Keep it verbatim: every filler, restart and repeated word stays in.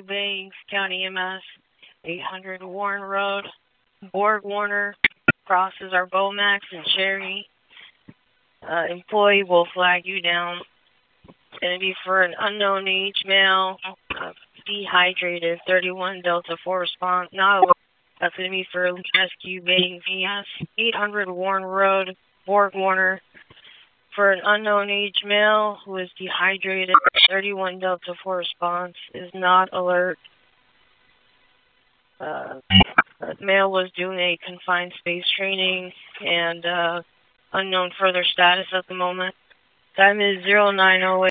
Banks, County E M S, eight hundred Warren Road. Borg Warner crosses our Bomax and Cherry. Uh, employee will flag you down. It's going to be for an unknown age male, uh, dehydrated, thirty-one Delta four response, not alert. That's going to be for Rescue Bank V S, eight hundred Warren Road, Borg Warner. For an unknown age male who is dehydrated, thirty-one Delta four response is not alert. Uh, the male was doing a confined space training and uh, unknown further status at the moment. Time is zero nine oh eight.